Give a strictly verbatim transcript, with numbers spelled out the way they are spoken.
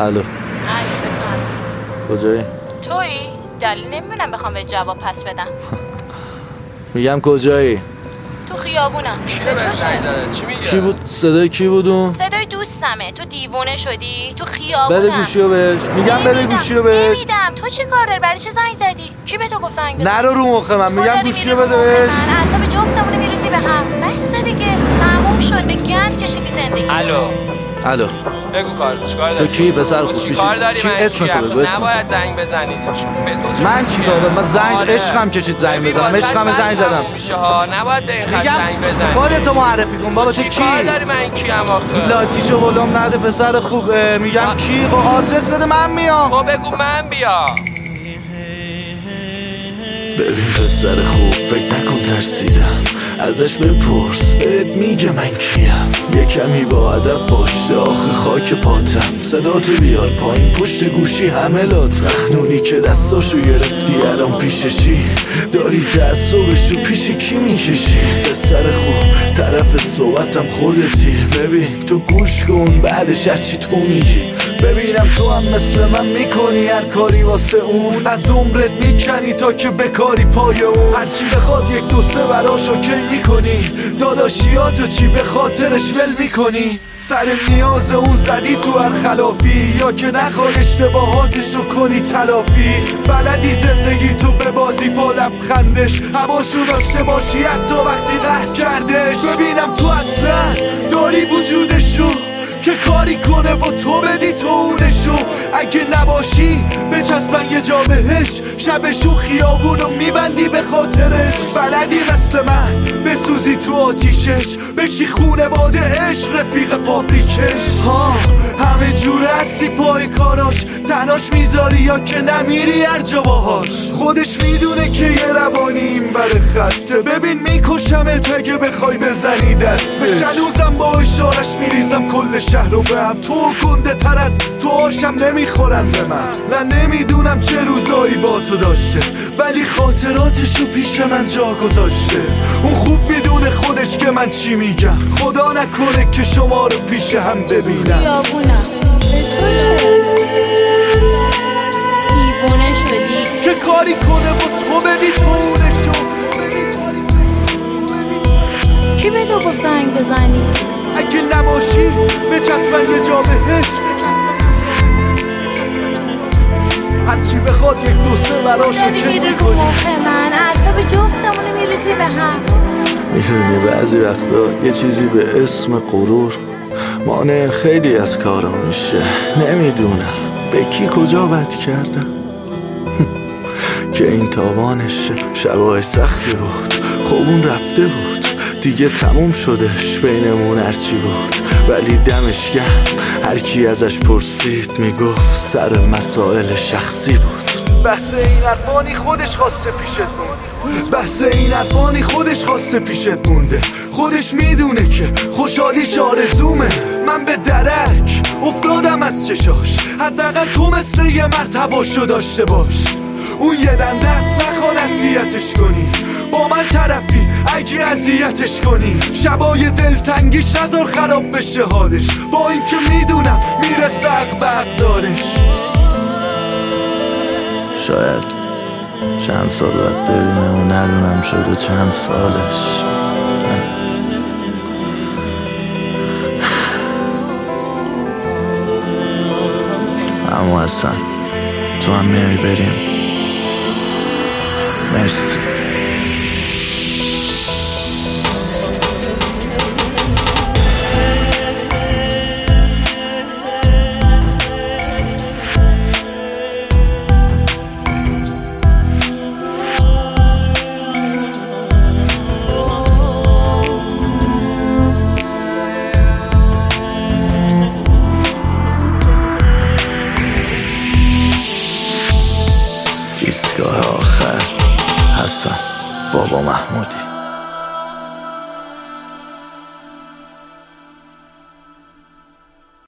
الو. الو بفرم. کجایی؟ تویی؟ دلیل نمیبینم بخوام به جواب پس بدم. میگم کجایی؟ تو خیابونم. به تو چه؟ چی میگه؟ کی بود؟ صدای کی بود اون؟ صدای دوستمه. تو دیوونه شدی؟ تو خیابونم. بده گوشیو بهش. میگم بده گوشیو بهش. نمیدم. تو چی کار داری؟ برای چه زنگ زدی؟ کی به تو گفت زنگ بزن؟ نرو رو مخ من. میگم گوشیو بده بهش. من اعصاب جفتمون میریزی به هم. بس دیگه. تموم شد. به گند کشیدی زندگی. الو. الو. بگو کار چیکار داری؟ تو کی پسر خوب؟ چی کار داری؟ کی اسم تو بگو؟ اسم نباید زنگ بزنی. من چی کار؟ من زنگ عشقم کشید زنگ بزنم. عشقم زنگ زدم. میشه ها. نباید به این خط زنگ بزنی. خودتو معرفی کن بابا. تو کی؟ چی کار داری؟ من کیم آخه؟ لاتیشو ولوم نده پسر خوب. میگم کی؟ خب آدرس بده من میام. خب بگو من بیام. ببین پسر خوب فکر نکن ترسیدم، ازش بپرس بهت میگه من کیم. یه کمی با ادب باشه آخه خاک پاتم. صداتو بیار پایین پشت گوشی همه لاتم. نونی که دستاشو گرفتی الان پیششی، داری تعصبشو پیش کی میکشی؟ پسر خوب طرف صحبتم خودتی. ببین تو گوش کن بعدش هرچی تو میگی. ببینم تو هم مثل من میکنی هر کاری واسه اون، از عمرت میکنی تا که بکاری پای اون. هرچی بخواد یک دو سه براش اوکی میکنی، داداشیاتو چی به خاطرش ول میکنی؟ سر نیاز اون زدی تو هر خلافی، یا که نخوای اشتباهاتشو کنی تلافی. بلدی زندگی تو به بازی پا لبخندش، هواشو داشته باشی حتی وقتی قهر کردش. ببینم تو اصلا داری وجودشو که کاری کنه و تو بدی تو اونشو. اگه نباشی بچسبن یه جا بهش، شبشو خیابونو میبندی به خاطرش. بلدی مثل من بسوزی تو آتیشش، بشی خونواده عشق رفیق فابریکش. ها همه جوره هستی پای کاراش، تناش میذاری یا که نمیری هر جا باهاش. خودش میدونه که یه روانی این بر خطه. ببین میکشمت اگه بخوای بزنی دست به شلوزم، با اشارش میریزم کل شهر رو به هم. تو گنده تر از تو آشم نمیخورن به من. نه نمیدونم چه روزایی با تو داشته، ولی خاطراتشو پیش من جا گذاشته. اون خوب میدونه خودش که من چی میگم، خدا نکنه که شما رو پیش هم ببینم. خیابونم. دیوونه شدی که کاری کنه و تو بدی تو اونشو. کی به تو گفت زنگ بزنی؟ اگه نباشی بچسبن یه جا بهش، هرچی بخواد یک دو سه براش اوکی میکنی. من اعصاب جفتمونو میریزی به هم. میدونی بعضی وقتا یه چیزی به اسم غرور مانع خیلی از کارا میشه. نمیدونم به کی کجا بد کردم که این تاوانشه. شبای سختی بود خب اون رفته بود دیگه، تموم شدش بینمون هرچی بود. ولی دمش گرم هر کی ازش پرسید میگفت سر مسائل شخصی بود. بحث این حرفانی خودش خواسته پیشت مونده، بحث این حرفانی خودش خواسته پیشت مونده. خودش میدونه که خوشحالیش آرزومه. من به درک افتادم از چشاش، حداقل تو مثل یه مرد هواشو داشته باش. اون یه دن دست نخوان اذیتش کنی، با من طرفی اگه اذیتش کنی. شبای دلتنگیش نذار خراب بشه حالش، با اینکه میدونم میرسه عقب دارش. شاید چند سال باید ببینه و ندونم شده چند سالش. اما اصلا تو هم میای بریم. مرسی.